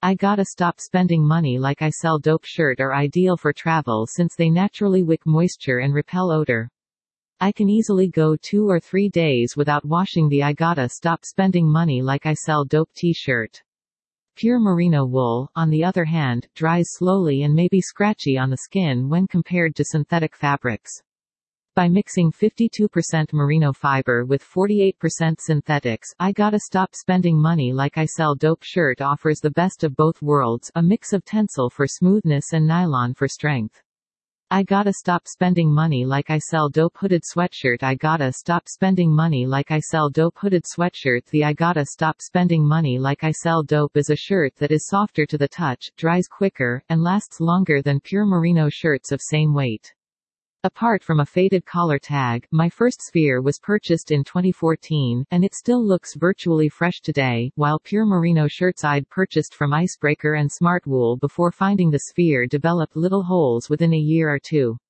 I gotta stop spending money like I sell dope shirt are ideal for travel since they naturally wick moisture and repel odor. I can easily go 2 or 3 days without washing the I gotta stop spending money like I sell dope t-shirt. Pure merino wool, on the other hand, dries slowly and may be scratchy on the skin when compared to synthetic fabrics. By mixing 52% merino fiber with 48% synthetics, I gotta stop spending money like I sell dope shirt offers the best of both worlds, a mix of tencel for smoothness and nylon for strength. I gotta stop spending money like I sell dope hooded sweatshirt. I gotta stop spending money like I sell dope hooded sweatshirt. The I gotta stop spending money like I sell dope is a shirt that is softer to the touch, dries quicker, and lasts longer than pure merino shirts of same weight. Apart from a faded collar tag, my first sphere was purchased in 2014, and it still looks virtually fresh today, while pure merino shirts I'd purchased from Icebreaker and Smartwool before finding the sphere developed little holes within a year or two.